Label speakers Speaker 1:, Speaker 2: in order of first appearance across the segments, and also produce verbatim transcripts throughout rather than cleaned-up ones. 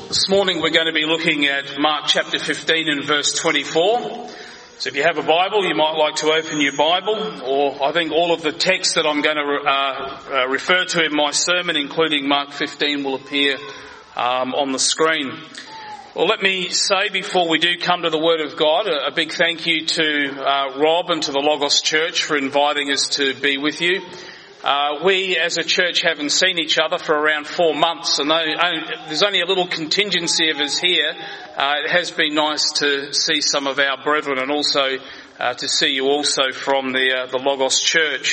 Speaker 1: This morning we're going to be looking at Mark chapter fifteen and verse twenty-four. So if you have a Bible, you might like to open your Bible, or I think all of the text that I'm going to uh, uh, refer to in my sermon, including Mark fifteen, will appear um, on the screen. Well, let me say before we do come to the Word of God, a, a big thank you to uh, Rob and to the Logos Church for inviting us to be with you. Uh, we as a church haven't seen each other for around four months, and though there's only a little contingency of us here, uh, it has been nice to see some of our brethren and also uh, to see you also from the, uh, the Logos Church.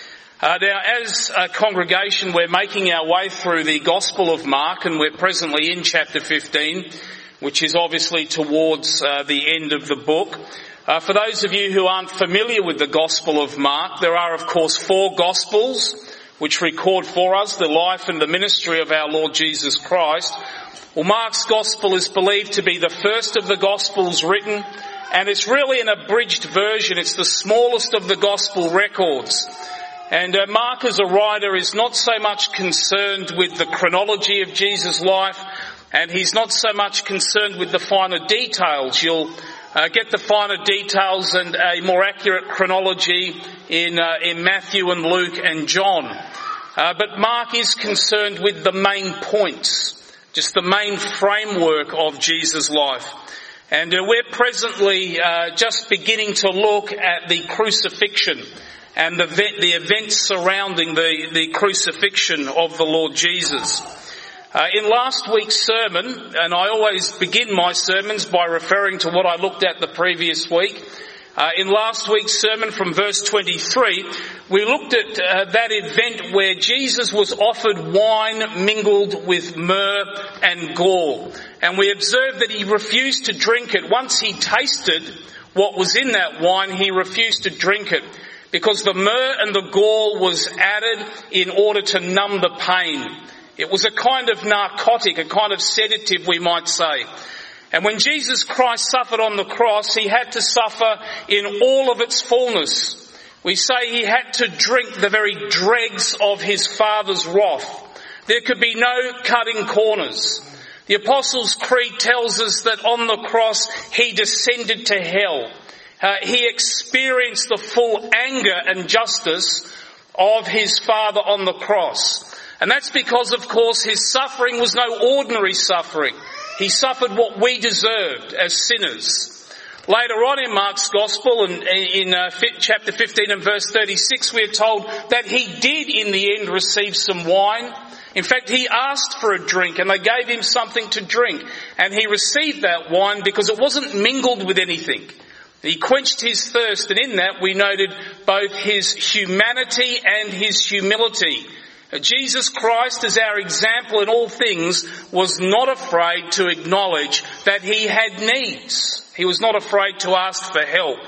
Speaker 1: Uh, now, as a congregation, we're making our way through the Gospel of Mark, and we're presently in chapter fifteen, which is obviously towards uh, the end of the book. Uh, for those of you who aren't familiar with the Gospel of Mark, there are, of course, four Gospels which record for us the life and the ministry of our Lord Jesus Christ. Well, Mark's Gospel is believed to be the first of the Gospels written, and it's really an abridged version. It's the smallest of the Gospel records. And uh, Mark as a writer is not so much concerned with the chronology of Jesus' life, and he's not so much concerned with the finer details. You'll Uh, get the finer details and a more accurate chronology in uh, in Matthew and Luke and John. Uh, but Mark is concerned with the main points, just the main framework of Jesus' life. And uh, we're presently uh, just beginning to look at the crucifixion and the, the events surrounding the, the crucifixion of the Lord Jesus. Uh, in last week's sermon, and I always begin my sermons by referring to what I looked at the previous week. Uh, in last week's sermon from verse twenty-three, we looked at uh, that event where Jesus was offered wine mingled with myrrh and gall. And we observed that he refused to drink it. Once he tasted what was in that wine, he refused to drink it, because the myrrh and the gall was added in order to numb the pain. It was a kind of narcotic, a kind of sedative, we might say. And when Jesus Christ suffered on the cross, he had to suffer in all of its fullness. We say he had to drink the very dregs of his Father's wrath. There could be no cutting corners. The Apostles' Creed tells us that on the cross he descended to hell. Uh, he experienced the full anger and justice of his Father on the cross. And that's because, of course, his suffering was no ordinary suffering. He suffered what we deserved as sinners. Later on in Mark's Gospel, in, in uh, chapter fifteen and verse thirty-six, we are told that he did in the end receive some wine. In fact, he asked for a drink and they gave him something to drink. And he received that wine because it wasn't mingled with anything. He quenched his thirst, and in that we noted both his humanity and his humility. Jesus Christ, as our example in all things, was not afraid to acknowledge that he had needs. He was not afraid to ask for help.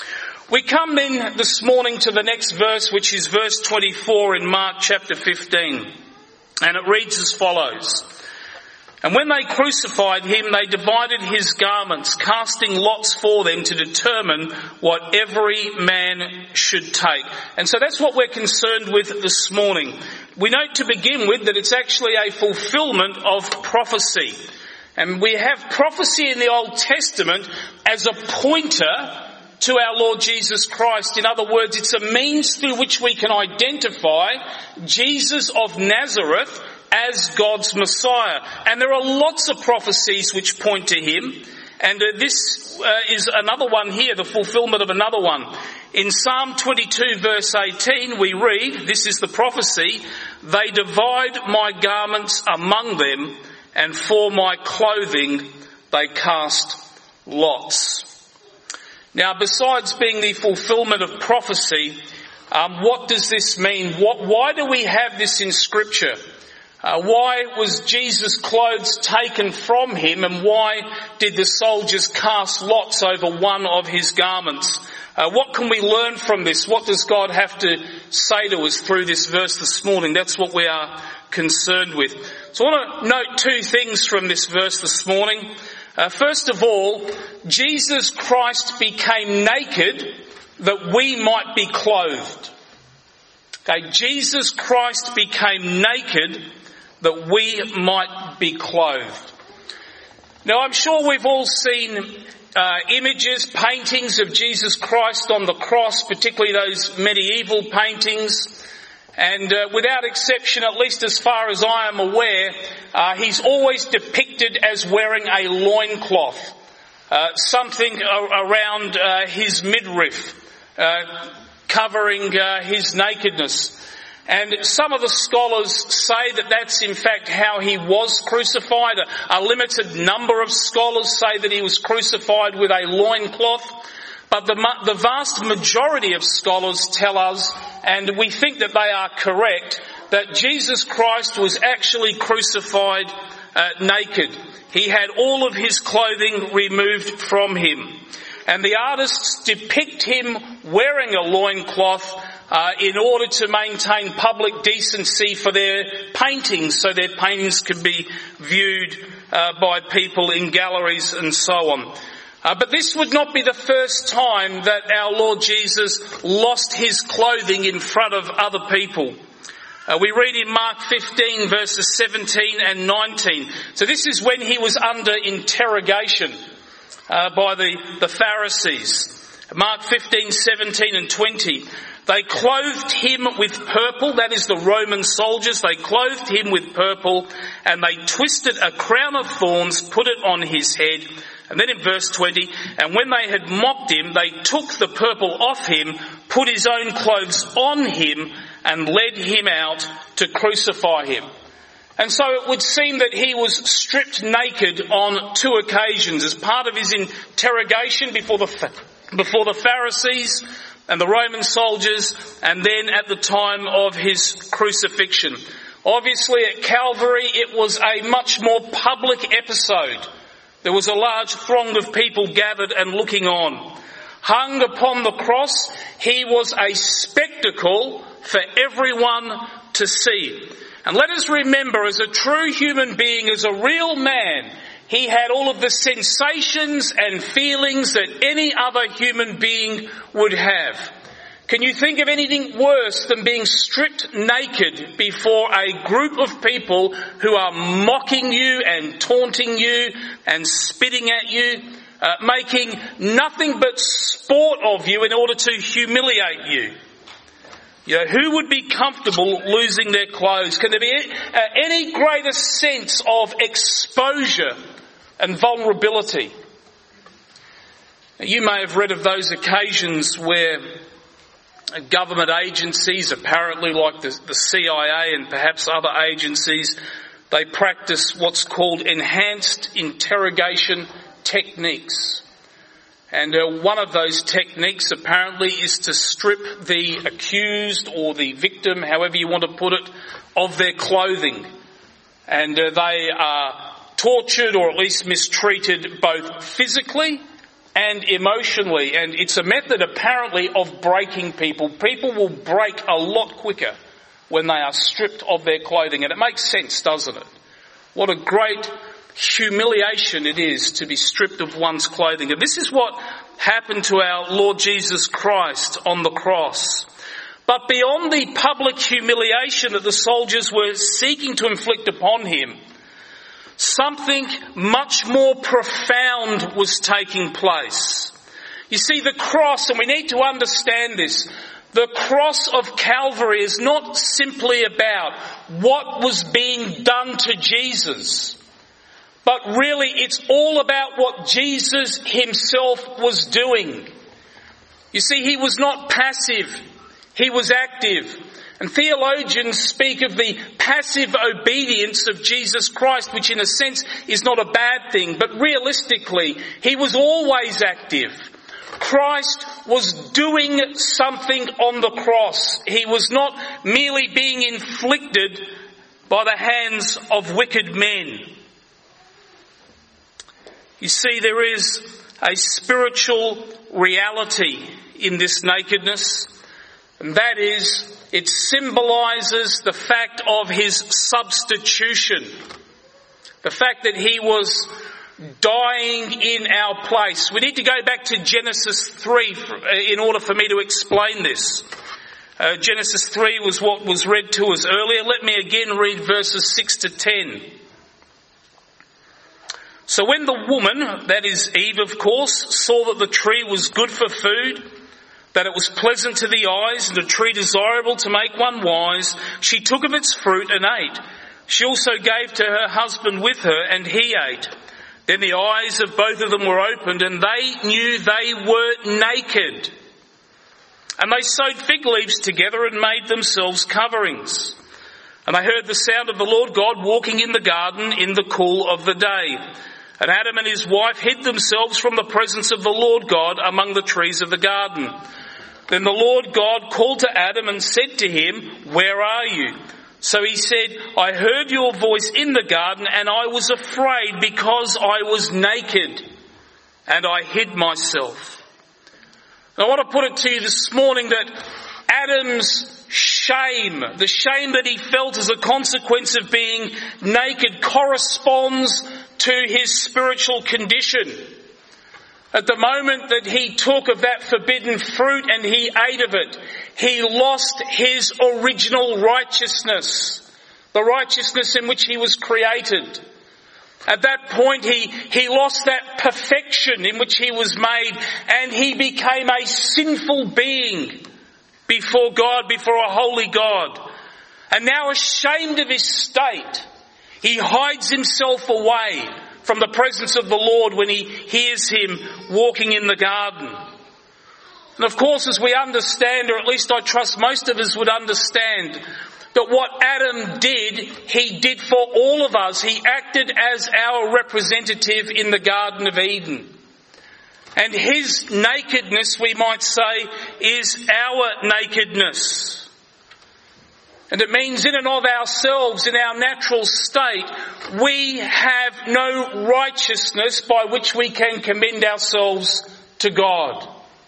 Speaker 1: We come then this morning to the next verse, which is verse twenty-four in Mark chapter fifteen. And it reads as follows. And when they crucified him, they divided his garments, casting lots for them to determine what every man should take. And so that's what we're concerned with this morning. We note to begin with that it's actually a fulfillment of prophecy. And we have prophecy in the Old Testament as a pointer to our Lord Jesus Christ. In other words, it's a means through which we can identify Jesus of Nazareth as God's Messiah. And there are lots of prophecies which point to him. And uh, this uh, is another one here, the fulfillment of another one. In Psalm twenty-two verse eighteen we read, this is the prophecy, "They divide my garments among them, and for my clothing they cast lots." Now, besides being the fulfillment of prophecy, um, what does this mean? What, why do we have this in Scripture? Uh, why was Jesus' clothes taken from him, and why did the soldiers cast lots over one of his garments? Uh, what can we learn from this? What does God have to say to us through this verse this morning? That's what we are concerned with. So I want to note two things from this verse this morning. Uh, first of all, Jesus Christ became naked that we might be clothed. Okay, Jesus Christ became naked that we might be clothed. Now, I'm sure we've all seen uh, images, paintings of Jesus Christ on the cross, particularly those medieval paintings. And uh, without exception, at least as far as I am aware, uh, he's always depicted as wearing a loincloth, uh, something a- around uh, his midriff, uh, covering uh, his nakedness. And some of the scholars say that that's in fact how he was crucified. A, a limited number of scholars say that he was crucified with a loincloth. But the, the vast majority of scholars tell us, and we think that they are correct, that Jesus Christ was actually crucified uh, naked. He had all of his clothing removed from him. And the artists depict him wearing a loincloth uh, in order to maintain public decency for their paintings, so their paintings could be viewed uh, by people in galleries and so on. Uh, but this would not be the first time that our Lord Jesus lost his clothing in front of other people. Uh, we read in Mark fifteen verses seventeen and nineteen. So this is when he was under interrogation uh, by the, the Pharisees. Mark fifteen, seventeen and twenty. They clothed him with purple, that is the Roman soldiers, they clothed him with purple and they twisted a crown of thorns, put it on his head. And then in verse twenty, and when they had mocked him, they took the purple off him, put his own clothes on him, and led him out to crucify him. And so it would seem that he was stripped naked on two occasions as part of his interrogation before the, before the Pharisees and the Roman soldiers, and then at the time of his crucifixion. Obviously at Calvary it was a much more public episode. There was a large throng of people gathered and looking on. Hung upon the cross, he was a spectacle for everyone to see. And let us remember, as a true human being, as a real man, he had all of the sensations and feelings that any other human being would have. Can you think of anything worse than being stripped naked before a group of people who are mocking you and taunting you and spitting at you, uh, making nothing but sport of you in order to humiliate you? You know, who would be comfortable losing their clothes? Can there be uh, any greater sense of exposure and vulnerability? Now, you may have read of those occasions where government agencies, apparently like the, the C I A and perhaps other agencies, they practice what's called enhanced interrogation techniques. And uh, one of those techniques apparently is to strip the accused or the victim, however you want to put it, of their clothing. And uh, they are tortured or at least mistreated both physically and emotionally. And it's a method apparently of breaking people. People will break a lot quicker when they are stripped of their clothing. And it makes sense, doesn't it? What a great humiliation it is to be stripped of one's clothing. And this is what happened to our Lord Jesus Christ on the cross. But beyond the public humiliation that the soldiers were seeking to inflict upon him, something much more profound was taking place. You see, the cross, and we need to understand this, the cross of Calvary is not simply about what was being done to Jesus, but really it's all about what Jesus himself was doing. You see, he was not passive, he was active. And theologians speak of the passive obedience of Jesus Christ, which in a sense is not a bad thing, but realistically, he was always active. Christ was doing something on the cross. He was not merely being inflicted by the hands of wicked men. You see, there is a spiritual reality in this nakedness, and that is, it symbolizes the fact of his substitution. The fact that he was dying in our place. We need to go back to Genesis three in order for me to explain this. Uh, Genesis three was what was read to us earlier. Let me again read verses six to ten. So So when the woman, that is Eve of course, saw that the tree was good for food, that it was pleasant to the eyes and a tree desirable to make one wise, she took of its fruit and ate. She also gave to her husband with her, and he ate. Then the eyes of both of them were opened, and they knew they were naked. And they sewed fig leaves together and made themselves coverings. And they heard the sound of the Lord God walking in the garden in the cool of the day. And Adam and his wife hid themselves from the presence of the Lord God among the trees of the garden. Then the Lord God called to Adam and said to him, "Where are you?" So he said, "I heard your voice in the garden, and I was afraid because I was naked, and I hid myself." And I want to put it to you this morning that Adam's shame, the shame that he felt as a consequence of being naked, corresponds to his spiritual condition. At the moment that he took of that forbidden fruit and he ate of it, he lost his original righteousness, the righteousness in which he was created. At that point he, he lost that perfection in which he was made, and he became a sinful being before God, before a holy God. And now, ashamed of his state, he hides himself away from the presence of the Lord when he hears him walking in the garden. And of course, as we understand, or at least I trust most of us would understand, that what Adam did, he did for all of us. He acted as our representative in the Garden of Eden. And his nakedness, we might say, is our nakedness. And it means in and of ourselves, in our natural state, we have no righteousness by which we can commend ourselves to God.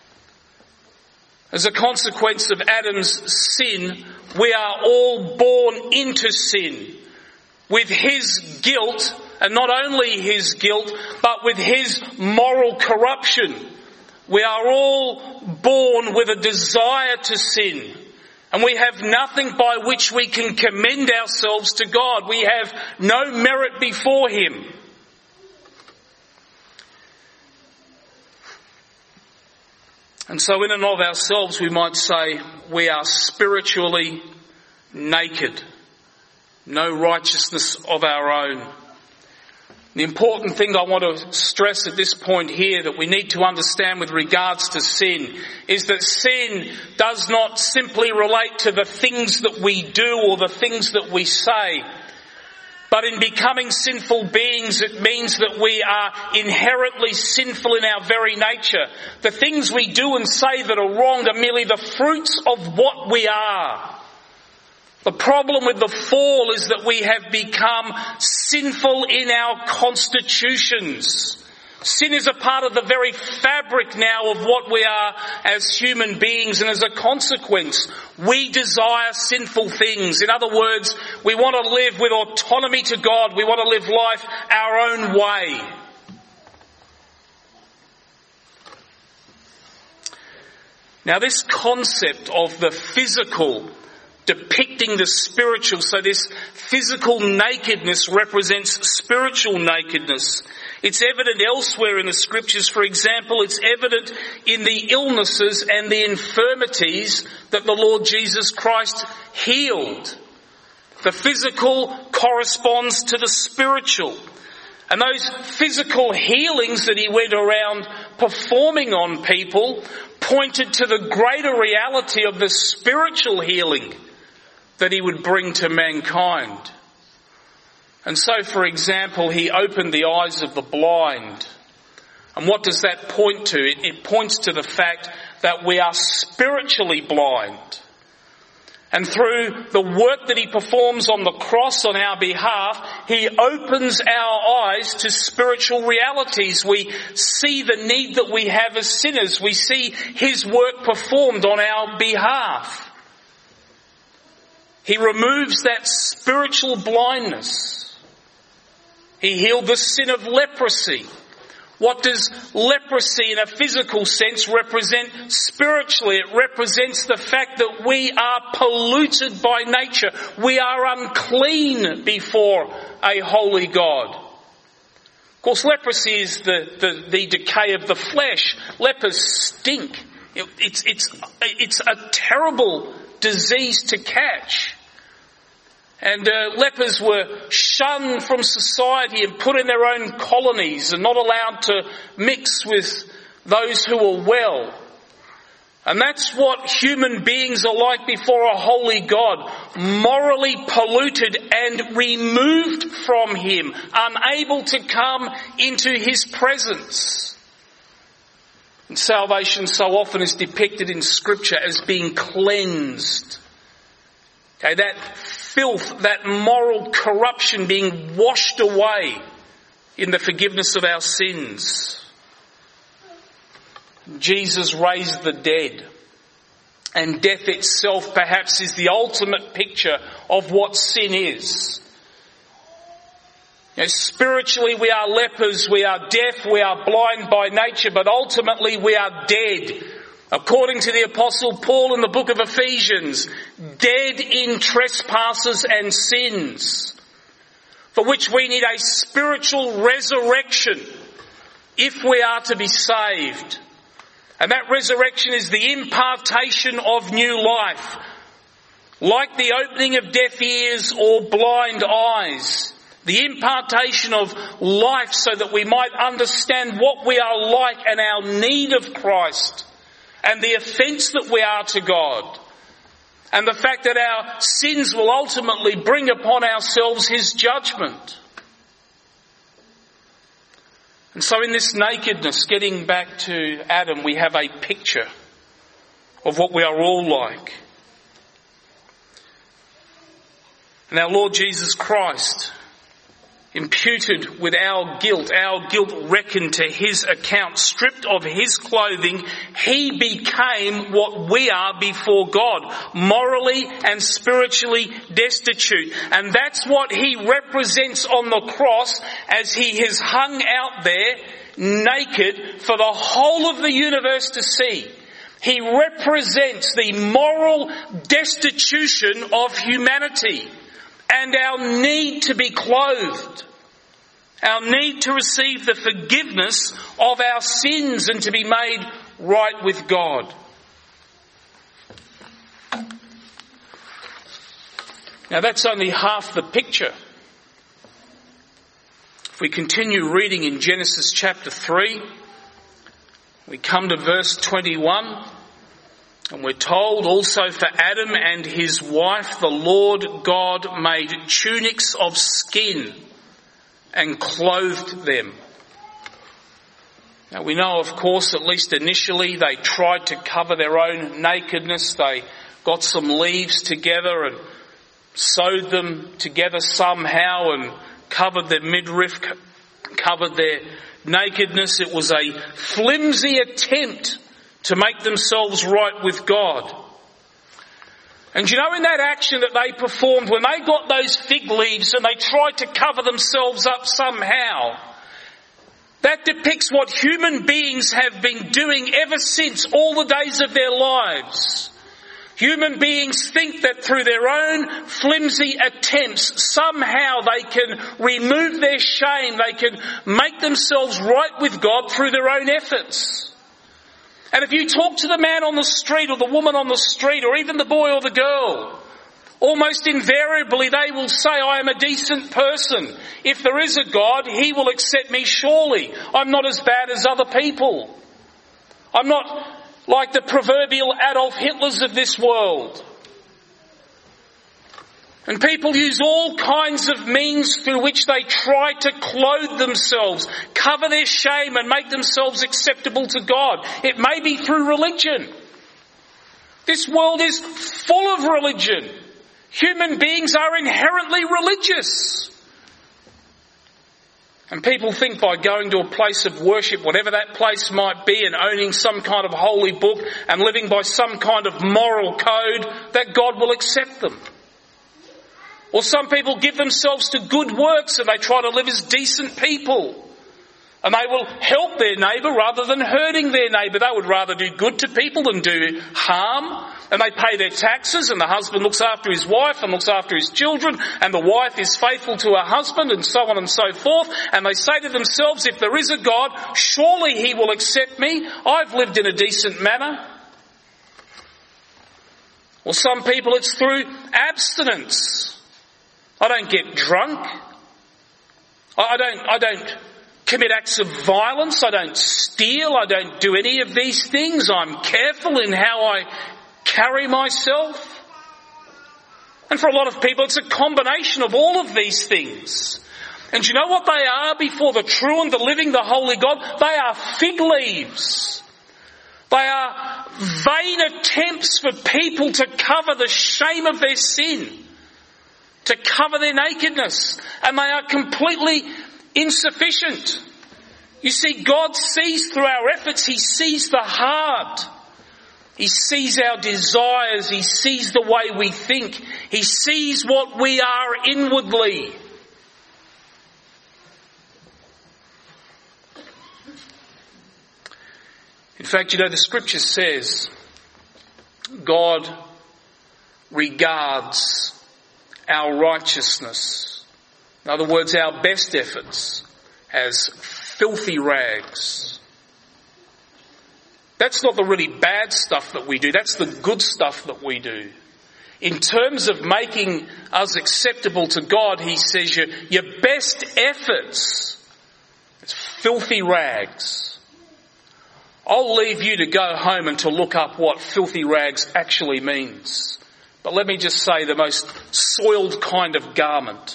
Speaker 1: As a consequence of Adam's sin, we are all born into sin, with his guilt, and not only his guilt, but with his moral corruption. We are all born with a desire to sin. And we have nothing by which we can commend ourselves to God. We have no merit before him. And so in and of ourselves we might say we are spiritually naked. No righteousness of our own. The important thing I want to stress at this point here that we need to understand with regards to sin is that sin does not simply relate to the things that we do or the things that we say. But in becoming sinful beings, it means that we are inherently sinful in our very nature. The things we do and say that are wrong are merely the fruits of what we are. The problem with the fall is that we have become sinful in our constitutions. Sin is a part of the very fabric now of what we are as human beings, and as a consequence, we desire sinful things. In other words, we want to live with autonomy to God. We want to live life our own way. Now, this concept of the physical depicting the spiritual, so this physical nakedness represents spiritual nakedness. It's evident elsewhere in the scriptures. For example, it's evident in the illnesses and the infirmities that the Lord Jesus Christ healed. The physical corresponds to the spiritual. And those physical healings that he went around performing on people pointed to the greater reality of the spiritual healing that he would bring to mankind. And so, for example, he opened the eyes of the blind. And what does that point to? It, it points to the fact that we are spiritually blind. And through the work that he performs on the cross on our behalf, he opens our eyes to spiritual realities. We see the need that we have as sinners. We see his work performed on our behalf. He removes that spiritual blindness. He healed the sin of leprosy. What does leprosy in a physical sense represent spiritually? It represents the fact that we are polluted by nature. We are unclean before a holy God. Of course, leprosy is the, the, the decay of the flesh. Lepers stink. It, it's, it's, it's a terrible disease to catch. And uh, lepers were shunned from society and put in their own colonies and not allowed to mix with those who are well. And that's what human beings are like before a holy God, morally polluted and removed from Him, unable to come into His presence. And salvation so often is depicted in Scripture as being cleansed. Okay, that filth, that moral corruption being washed away in the forgiveness of our sins. Jesus raised the dead, and death itself perhaps is the ultimate picture of what sin is. You know, spiritually we are lepers, we are deaf, we are blind by nature, but ultimately we are dead. According to the Apostle Paul in the book of Ephesians, dead in trespasses and sins, for which we need a spiritual resurrection if we are to be saved. And that resurrection is the impartation of new life, like the opening of deaf ears or blind eyes. The impartation of life so that we might understand what we are like and our need of Christ and the offence that we are to God. And the fact that our sins will ultimately bring upon ourselves His judgment. And so in this nakedness, getting back to Adam, we have a picture of what we are all like. And our Lord Jesus Christ imputed with our guilt, our guilt reckoned to His account, stripped of His clothing, He became what we are before God, morally and spiritually destitute. And that's what He represents on the cross as He is hung out there naked for the whole of the universe to see. He represents the moral destitution of humanity and our need to be clothed, our need to receive the forgiveness of our sins and to be made right with God. Now that's only half the picture. If we continue reading in Genesis chapter three, we come to verse twenty-one. And we're told also for Adam and his wife, the Lord God made tunics of skin and clothed them. Now we know, of course, at least initially they tried to cover their own nakedness. They got some leaves together and sewed them together somehow and covered their midriff, covered their nakedness. It was a flimsy attempt to make themselves right with God. And you know, in that action that they performed, when they got those fig leaves and they tried to cover themselves up somehow, that depicts what human beings have been doing ever since all the days of their lives. Human beings think that through their own flimsy attempts, somehow they can remove their shame, they can make themselves right with God through their own efforts. And if you talk to the man on the street or the woman on the street or even the boy or the girl, almost invariably they will say, I am a decent person. If there is a God, He will accept me surely. I'm not as bad as other people. I'm not like the proverbial Adolf Hitlers of this world. And people use all kinds of means through which they try to clothe themselves, cover their shame and make themselves acceptable to God. It may be through religion. This world is full of religion. Human beings are inherently religious. And people think by going to a place of worship, whatever that place might be, and owning some kind of holy book and living by some kind of moral code, that God will accept them. Or some people give themselves to good works and they try to live as decent people. And they will help their neighbour rather than hurting their neighbour. They would rather do good to people than do harm. And they pay their taxes, and the husband looks after his wife and looks after his children, and the wife is faithful to her husband, and so on and so forth. And they say to themselves, if there is a God, surely he will accept me. I've lived in a decent manner. Well, some people it's through abstinence. I don't get drunk. I don't, I don't commit acts of violence. I don't steal. I don't do any of these things. I'm careful in how I carry myself. And for a lot of people, it's a combination of all of these things. And you know what they are before the true and the living, the holy God? They are fig leaves. They are vain attempts for people to cover the shame of their sin, to cover their nakedness. And they are completely insufficient. You see, God sees through our efforts. He sees the heart. He sees our desires. He sees the way we think. He sees what we are inwardly. In fact, you know, the scripture says God regards our righteousness, in other words, our best efforts, as filthy rags. That's not the really bad stuff that we do. That's the good stuff that we do. In terms of making us acceptable to God, he says your, your best efforts is filthy rags. I'll leave you to go home and to look up what filthy rags actually means. But let me just say the most soiled kind of garment.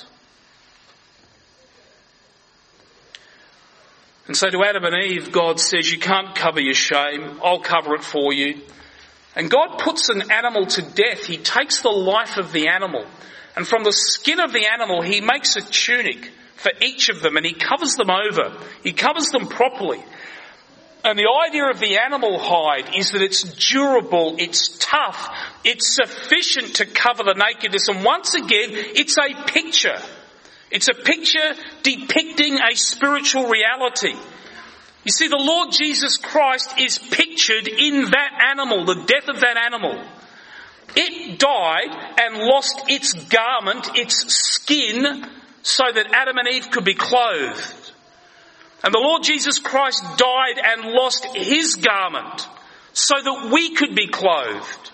Speaker 1: And so to Adam and Eve, God says, you can't cover your shame. I'll cover it for you. And God puts an animal to death. He takes the life of the animal. And from the skin of the animal, he makes a tunic for each of them. And he covers them over. He covers them properly. And the idea of the animal hide is that it's durable, it's tough, it's sufficient to cover the nakedness. And once again, it's a picture. It's a picture depicting a spiritual reality. You see, the Lord Jesus Christ is pictured in that animal, the death of that animal. It died and lost its garment, its skin, so that Adam and Eve could be clothed. And the Lord Jesus Christ died and lost his garment so that we could be clothed.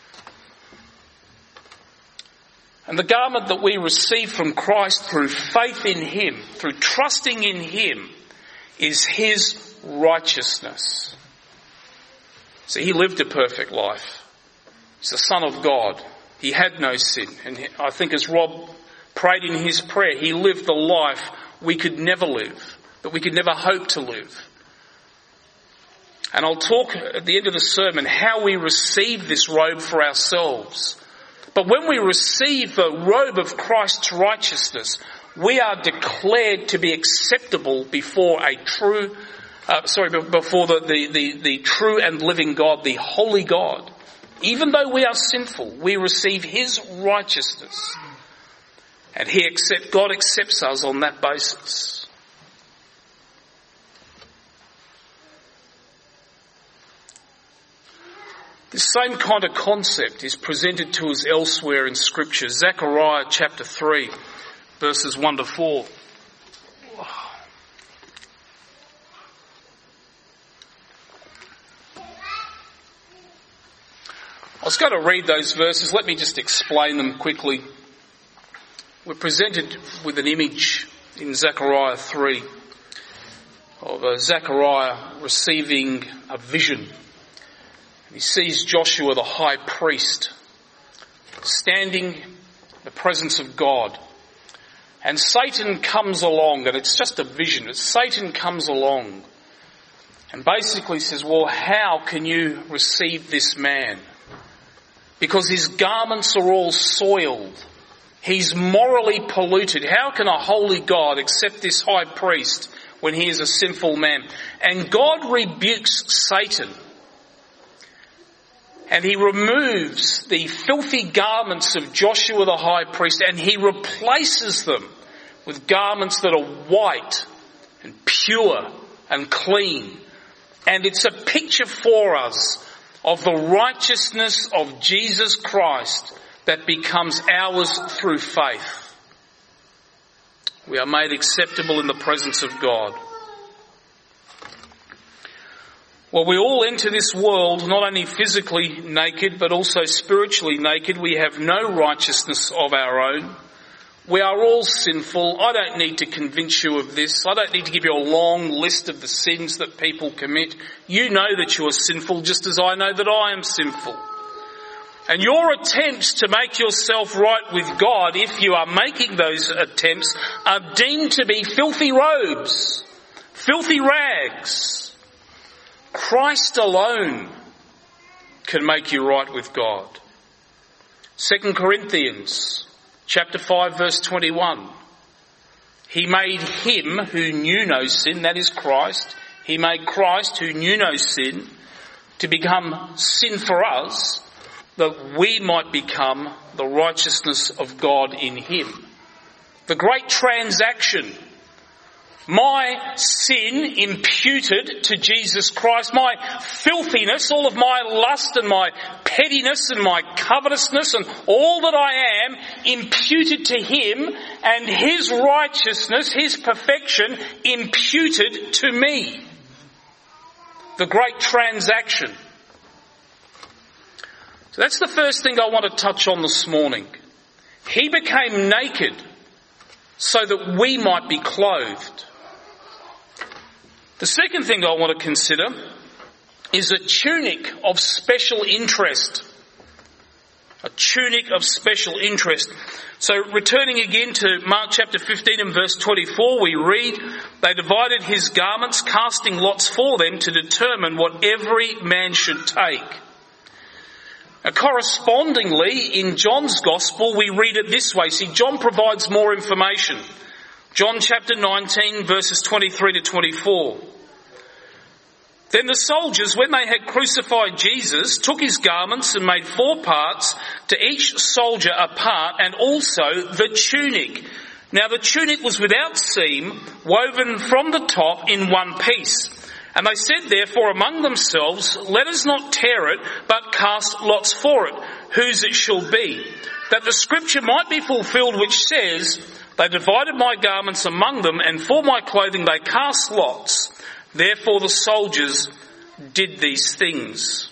Speaker 1: And the garment that we receive from Christ through faith in him, through trusting in him, is his righteousness. See, he lived a perfect life. He's the Son of God. He had no sin. And I think as Rob prayed in his prayer, he lived the life we could never live, that we could never hope to live. And I'll talk at the end of the sermon how we receive this robe for ourselves. But when we receive the robe of Christ's righteousness, we are declared to be acceptable before a true, uh, sorry, before the, the, the, the true and living God, the holy God. Even though we are sinful, we receive his righteousness. And he accept, God accepts us on that basis. This same kind of concept is presented to us elsewhere in Scripture. Zechariah chapter three, verses one to four. I was going to read those verses. Let me just explain them quickly. We're presented with an image in Zechariah three of uh, Zechariah receiving a vision. He sees Joshua the high priest standing in the presence of God. And Satan comes along, and it's just a vision. It's Satan comes along and basically says, well, how can you receive this man? Because his garments are all soiled. He's morally polluted. How can a holy God accept this high priest when he is a sinful man? And God rebukes Satan. And he removes the filthy garments of Joshua the high priest and he replaces them with garments that are white and pure and clean. And it's a picture for us of the righteousness of Jesus Christ that becomes ours through faith. We are made acceptable in the presence of God. Well, we all enter this world not only physically naked, but also spiritually naked. We have no righteousness of our own. We are all sinful. I don't need to convince you of this. I don't need to give you a long list of the sins that people commit. You know that you are sinful just as I know that I am sinful. And your attempts to make yourself right with God, if you are making those attempts, are deemed to be filthy robes, filthy rags. Christ alone can make you right with God. Second Corinthians chapter five verse twenty-one. He made him who knew no sin, that is Christ. He made Christ who knew no sin to become sin for us, that we might become the righteousness of God in him. The great transaction. My sin imputed to Jesus Christ, my filthiness, all of my lust and my pettiness and my covetousness and all that I am imputed to him, and his righteousness, his perfection imputed to me. The great transaction. So that's the first thing I want to touch on this morning. He became naked so that we might be clothed. The second thing I want to consider is a tunic of special interest. A tunic of special interest. So returning again to Mark chapter fifteen and verse twenty-four, we read, they divided his garments, casting lots for them to determine what every man should take. Now, correspondingly, in John's Gospel, we read it this way. See, John provides more information. John chapter nineteen, verses twenty-three to twenty-four. Then the soldiers, when they had crucified Jesus, took his garments and made four parts, to each soldier a part, and also the tunic. Now the tunic was without seam, woven from the top in one piece. And they said therefore among themselves, let us not tear it, but cast lots for it, whose it shall be, that the scripture might be fulfilled which says, they divided my garments among them, and for my clothing they cast lots. Therefore the soldiers did these things.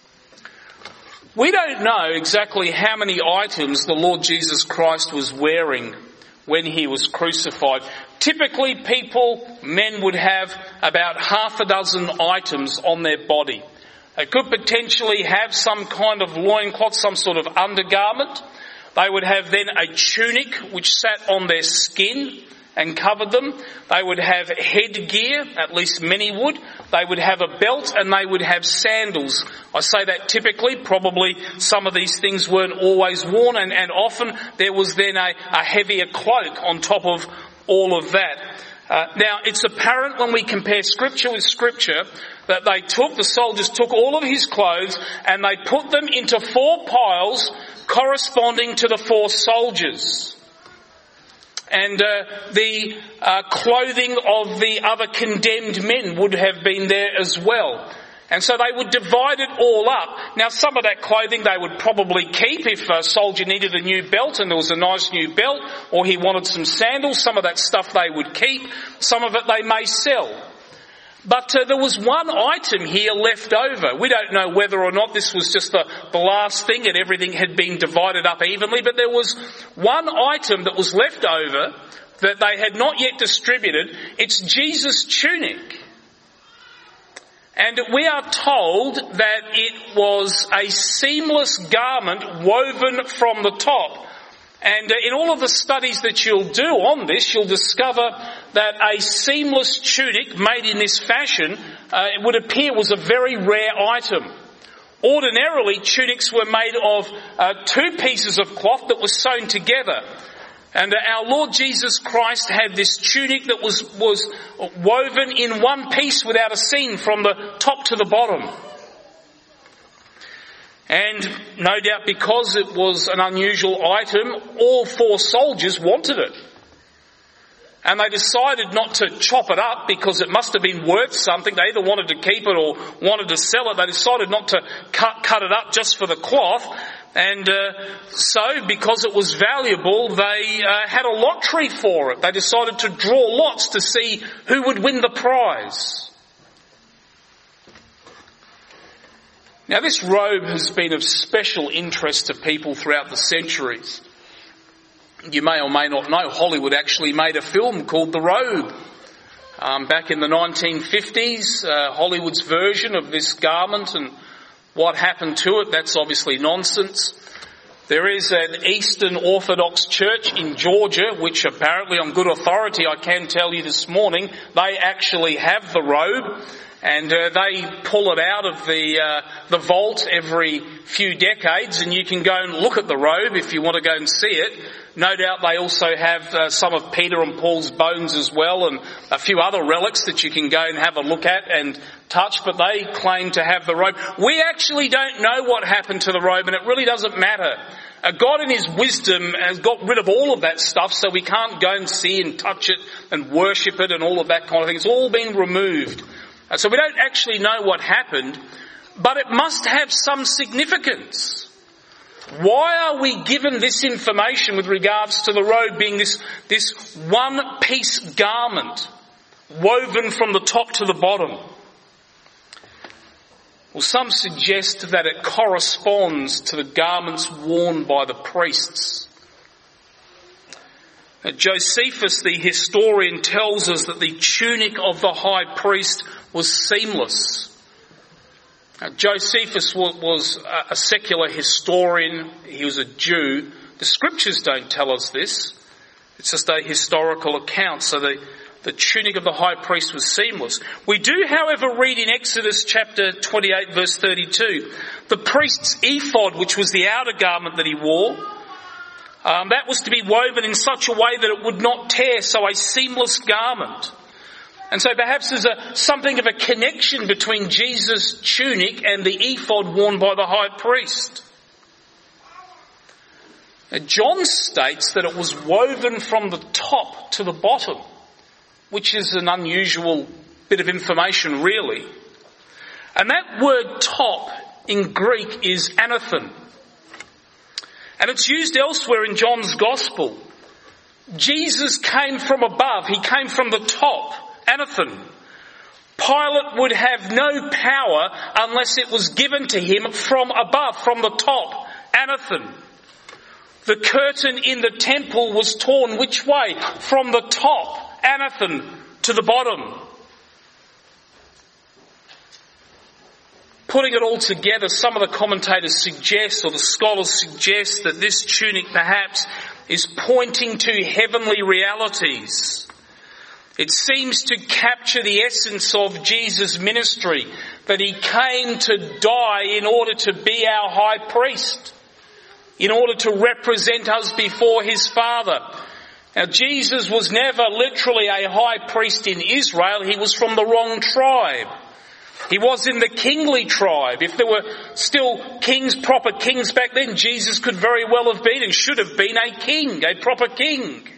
Speaker 1: We don't know exactly how many items the Lord Jesus Christ was wearing when he was crucified. Typically people, men would have about half a dozen items on their body. They could potentially have some kind of loincloth, some sort of undergarment. They would have then a tunic which sat on their skin and covered them. They would have headgear, at least many would. They would have a belt and they would have sandals. I say that typically, probably some of these things weren't always worn, and, and often there was then a, a heavier cloak on top of all of that. Uh, now, it's apparent when we compare scripture with scripture that they took, the soldiers took all of his clothes and they put them into four piles corresponding to the four soldiers. And uh, the uh, clothing of the other condemned men would have been there as well. And so they would divide it all up. Now some of that clothing they would probably keep if a soldier needed a new belt and there was a nice new belt, or he wanted some sandals. Some of that stuff they would keep. Some of it they may sell. But uh, there was one item here left over. We don't know whether or not this was just the, the last thing and everything had been divided up evenly, but there was one item that was left over that they had not yet distributed. It's Jesus' tunic. And we are told that it was a seamless garment woven from the top. And in all of the studies that you'll do on this, you'll discover that a seamless tunic made in this fashion, uh, it would appear was a very rare item. Ordinarily, tunics were made of uh, two pieces of cloth that were sewn together. And uh, our Lord Jesus Christ had this tunic that was, was woven in one piece without a seam from the top to the bottom. And no doubt because it was an unusual item, all four soldiers wanted it. And they decided not to chop it up because it must have been worth something. They either wanted to keep it or wanted to sell it. They decided not to cut, cut it up just for the cloth. And uh, so, because it was valuable, they uh, had a lottery for it. They decided to draw lots to see who would win the prize. Now, this robe has been of special interest to people throughout the centuries. You may or may not know, Hollywood actually made a film called The Robe. Um, back in the nineteen fifties, uh, Hollywood's version of this garment and what happened to it, that's obviously nonsense. There is an Eastern Orthodox church in Georgia, which apparently on good authority, I can tell you this morning, they actually have the robe. And uh, they pull it out of the uh, the vault every few decades, and you can go and look at the robe if you want to go and see it. No doubt they also have uh, some of Peter and Paul's bones as well, and a few other relics that you can go and have a look at and touch, but they claim to have the robe. We actually don't know what happened to the robe, and it really doesn't matter. Uh, God in His wisdom has got rid of all of that stuff, so we can't go and see and touch it and worship it and all of that kind of thing. It's all been removed. Uh, so we don't actually know what happened, but it must have some significance. Why are we given this information with regards to the robe being this, this one-piece garment woven from the top to the bottom? Well, some suggest that it corresponds to the garments worn by the priests. Now, Josephus, the historian, tells us that the tunic of the high priest was seamless. Now, Josephus was a secular historian. He was a Jew. The scriptures don't tell us this. It's just a historical account. So the, the tunic of the high priest was seamless. We do, however, read in Exodus chapter twenty-eight, verse thirty-two, the priest's ephod, which was the outer garment that he wore, um, that was to be woven in such a way that it would not tear, so a seamless garment. And so perhaps there's a, something of a connection between Jesus' tunic and the ephod worn by the high priest. Now, John states that it was woven from the top to the bottom, which is an unusual bit of information, really. And that word top in Greek is anathen. And it's used elsewhere in John's Gospel. Jesus came from above. He came from the top. Anathen. Pilate would have no power unless it was given to him from above, from the top. Anathen. The curtain in the temple was torn which way? From the top, Anathen, to the bottom. Putting it all together, some of the commentators suggest, or the scholars suggest, that this tunic perhaps is pointing to heavenly realities. It seems to capture the essence of Jesus' ministry, that he came to die in order to be our high priest, in order to represent us before his Father. Now, Jesus was never literally a high priest in Israel. He was from the wrong tribe. He was in the kingly tribe. If there were still kings, proper kings back then, Jesus could very well have been and should have been a king, a proper king.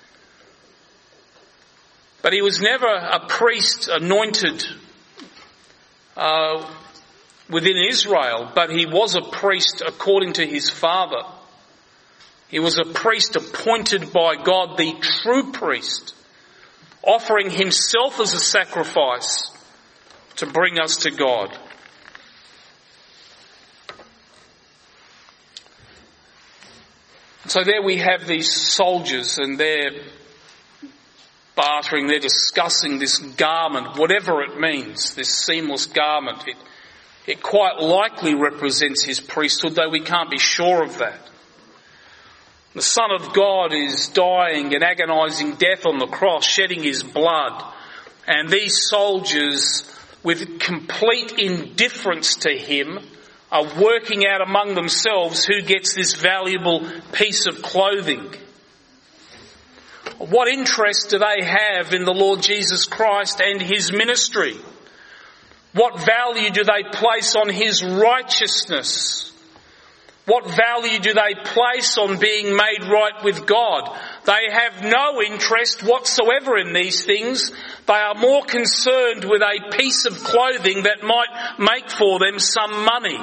Speaker 1: But he was never a priest anointed uh, within Israel, but he was a priest according to his Father. He was a priest appointed by God, the true priest, offering himself as a sacrifice to bring us to God. So there we have these soldiers, and they're bartering, they're discussing this garment, whatever it means, this seamless garment. It, it quite likely represents his priesthood, though we can't be sure of that. The Son of God is dying an agonizing death on the cross, shedding his blood. And these soldiers, with complete indifference to him, are working out among themselves who gets this valuable piece of clothing. What interest do they have in the Lord Jesus Christ and his ministry? What value do they place on his righteousness? What value do they place on being made right with God? They have no interest whatsoever in these things. They are more concerned with a piece of clothing that might make for them some money.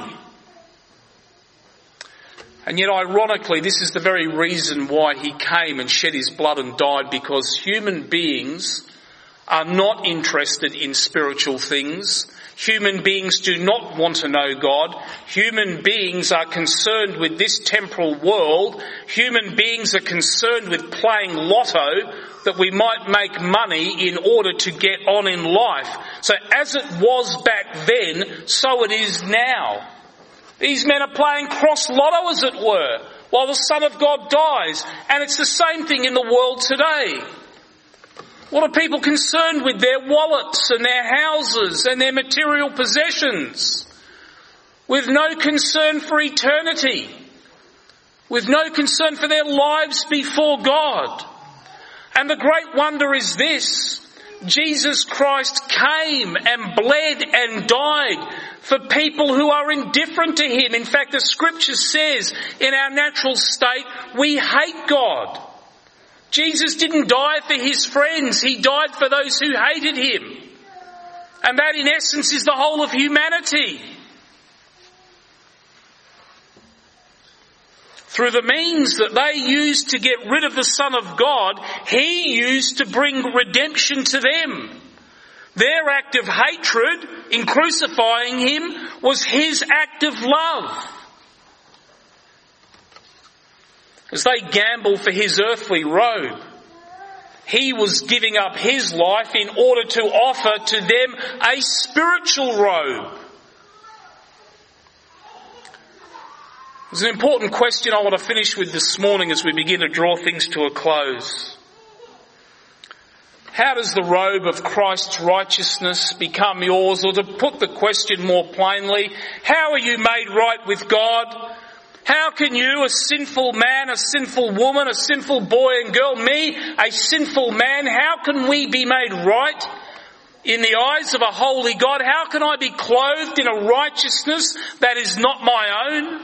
Speaker 1: And yet, ironically, this is the very reason why he came and shed his blood and died, because human beings are not interested in spiritual things. Human beings do not want to know God. Human beings are concerned with this temporal world. Human beings are concerned with playing lotto that we might make money in order to get on in life. So as it was back then, so it is now. These men are playing cross lotto, as it were, while the Son of God dies. And it's the same thing in the world today. What are people concerned with? Their wallets and their houses and their material possessions, with no concern for eternity, with no concern for their lives before God. And the great wonder is this: Jesus Christ came and bled and died for people who are indifferent to him. In fact, the scripture says in our natural state, we hate God. Jesus didn't die for his friends. He died for those who hated him. And that, in essence, is the whole of humanity. Through the means that they used to get rid of the Son of God, he used to bring redemption to them. Their act of hatred in crucifying him was his act of love. As they gambled for his earthly robe, he was giving up his life in order to offer to them a spiritual robe. There's an important question I want to finish with this morning as we begin to draw things to a close. How does the robe of Christ's righteousness become yours? Or to put the question more plainly, how are you made right with God? How can you, a sinful man, a sinful woman, a sinful boy and girl, me, a sinful man, how can we be made right in the eyes of a holy God? How can I be clothed in a righteousness that is not my own?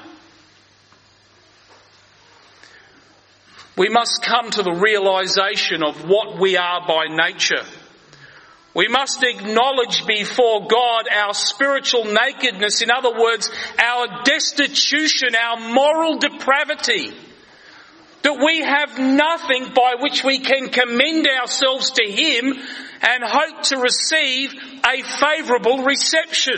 Speaker 1: We must come to the realization of what we are by nature. We must acknowledge before God our spiritual nakedness. In other words, our destitution, our moral depravity. That we have nothing by which we can commend ourselves to him and hope to receive a favourable reception.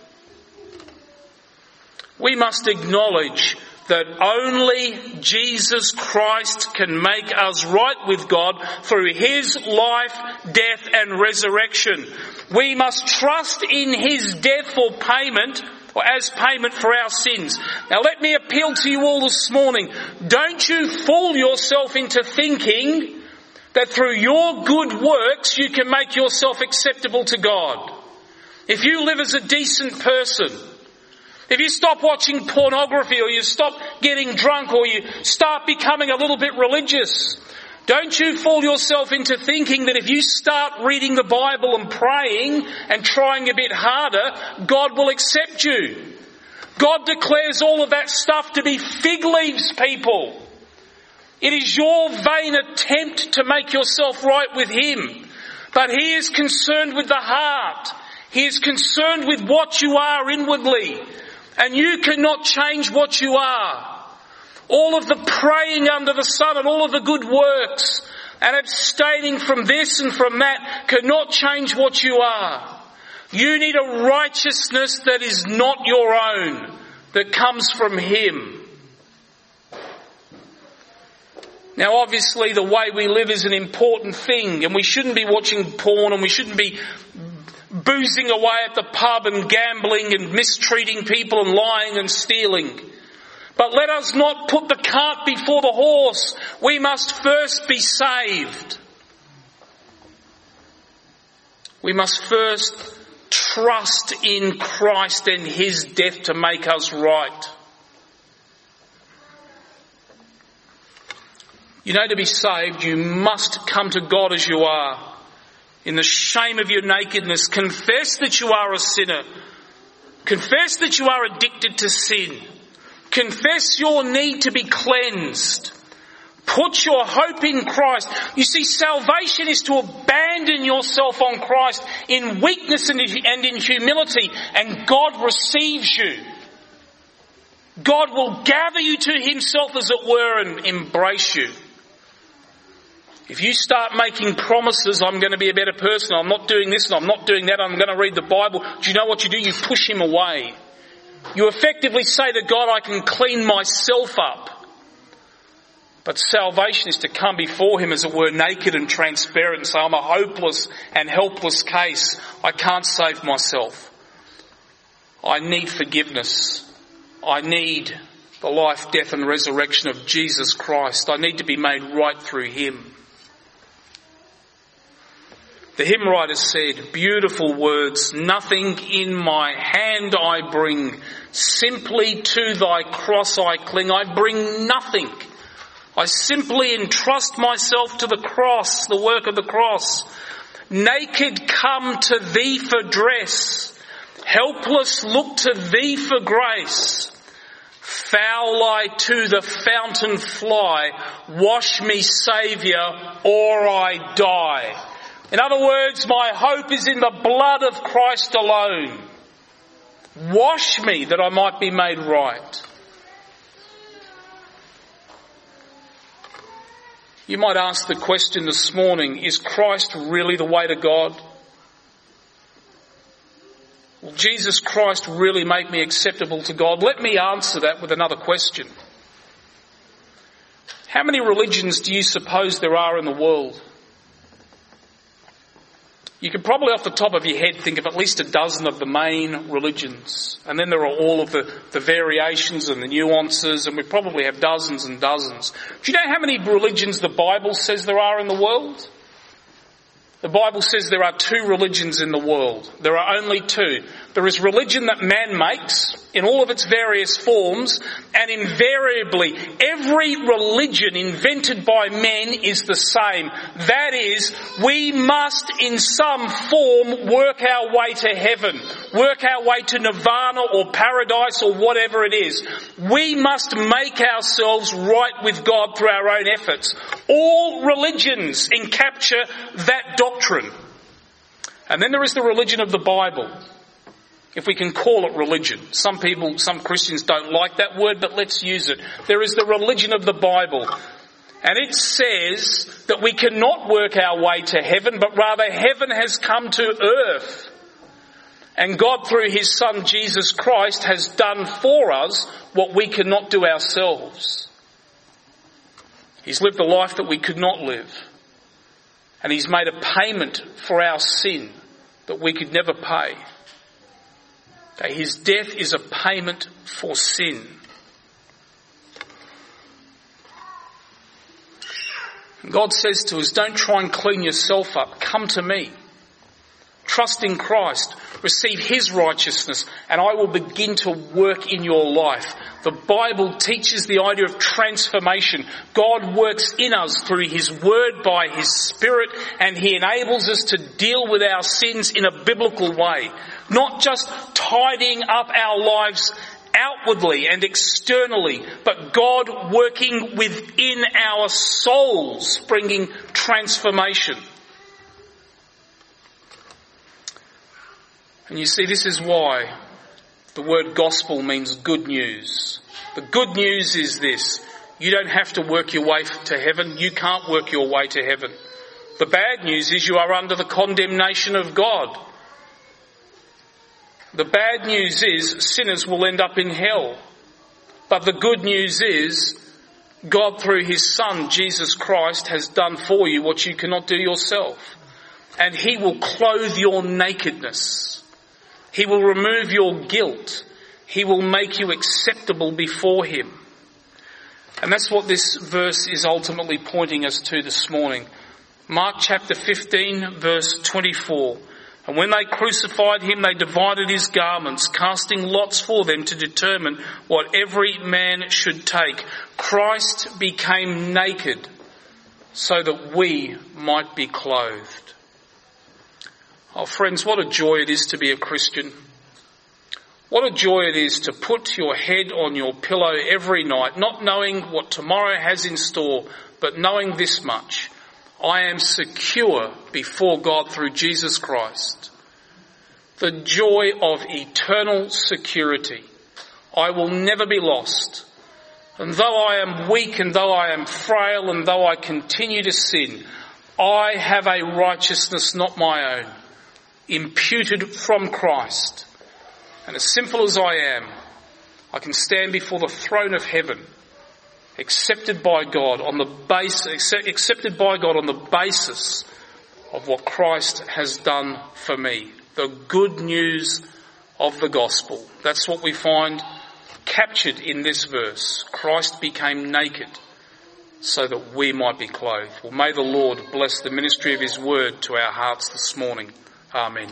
Speaker 1: We must acknowledge that only Jesus Christ can make us right with God through his life, death and resurrection. We must trust in his death for payment, or as payment for our sins. Now let me appeal to you all this morning. Don't you fool yourself into thinking that through your good works you can make yourself acceptable to God. If you live as a decent person, if you stop watching pornography, or you stop getting drunk, or you start becoming a little bit religious, don't you fool yourself into thinking that if you start reading the Bible and praying and trying a bit harder, God will accept you. God declares all of that stuff to be fig leaves, people. It is your vain attempt to make yourself right with him. But he is concerned with the heart. He is concerned with what you are inwardly. And you cannot change what you are. All of the praying under the sun and all of the good works and abstaining from this and from that cannot change what you are. You need a righteousness that is not your own, that comes from him. Now obviously the way we live is an important thing, and we shouldn't be watching porn, and we shouldn't be boozing away at the pub and gambling and mistreating people and lying and stealing. But let us not put the cart before the horse. We must first be saved. We must first trust in Christ and his death to make us right. You know, to be saved, you must come to God as you are. In the shame of your nakedness, confess that you are a sinner. Confess that you are addicted to sin. Confess your need to be cleansed. Put your hope in Christ. You see, salvation is to abandon yourself on Christ in weakness and in humility, and God receives you. God will gather you to himself, as it were, and embrace you. If you start making promises, I'm going to be a better person, I'm not doing this and I'm not doing that, I'm going to read the Bible, do you know what you do? You push him away. You effectively say to God, I can clean myself up. But salvation is to come before him, as it were, naked and transparent, and say, I'm a hopeless and helpless case. I can't save myself. I need forgiveness. I need the life, death and resurrection of Jesus Christ. I need to be made right through him. The hymn writer said, beautiful words, nothing in my hand I bring, simply to thy cross I cling. I bring nothing. I simply entrust myself to the cross, the work of the cross. Naked come to thee for dress, helpless look to thee for grace. Foul I to the fountain fly, wash me, Saviour, or I die. In other words, my hope is in the blood of Christ alone. Wash me that I might be made right. You might ask the question this morning, is Christ really the way to God? Will Jesus Christ really make me acceptable to God? Let me answer that with another question. How many religions do you suppose there are in the world? You can probably off the top of your head think of at least a dozen of the main religions. And then there are all of the, the variations and the nuances, and we probably have dozens and dozens. Do you know how many religions the Bible says there are in the world? The Bible says there are two religions in the world. There are only two. There is religion that man makes in all of its various forms, and invariably every religion invented by men is the same. That is, we must in some form work our way to heaven, work our way to nirvana or paradise or whatever it is. We must make ourselves right with God through our own efforts. All religions encapture that doctrine. And then there is the religion of the Bible, if we can call it religion. Some people, some Christians don't like that word, but let's use it. There is the religion of the Bible. And it says that we cannot work our way to heaven, but rather heaven has come to earth. And God, through his Son Jesus Christ, has done for us what we cannot do ourselves. He's lived a life that we could not live. And he's made a payment for our sin that we could never pay. Okay, his death is a payment for sin. And God says to us, don't try and clean yourself up. Come to me. Trust in Christ. Receive his righteousness, and I will begin to work in your life. The Bible teaches the idea of transformation. God works in us through his word by his Spirit, and he enables us to deal with our sins in a biblical way. Not just tidying up our lives outwardly and externally, but God working within our souls, bringing transformation. And you see, this is why the word gospel means good news. The good news is this: you don't have to work your way to heaven. You can't work your way to heaven. The bad news is you are under the condemnation of God. The bad news is sinners will end up in hell. But the good news is God, through his Son, Jesus Christ, has done for you what you cannot do yourself. And he will clothe your nakedness. He will remove your guilt. He will make you acceptable before him. And that's what this verse is ultimately pointing us to this morning. Mark chapter fifteen, verse twenty-four. And when they crucified him, they divided his garments, casting lots for them to determine what every man should take. Christ became naked so that we might be clothed. Oh, friends, what a joy it is to be a Christian. What a joy it is to put your head on your pillow every night, not knowing what tomorrow has in store, but knowing this much: I am secure before God through Jesus Christ. The joy of eternal security. I will never be lost. And though I am weak, and though I am frail, and though I continue to sin, I have a righteousness not my own, imputed from Christ. And as simple as I am, I can stand before the throne of heaven, accepted by God on the base, accepted by God on the basis of what Christ has done for me. The good news of the gospel. That's what we find captured in this verse. Christ became naked so that we might be clothed. Well, may the Lord bless the ministry of his word to our hearts this morning. Amen.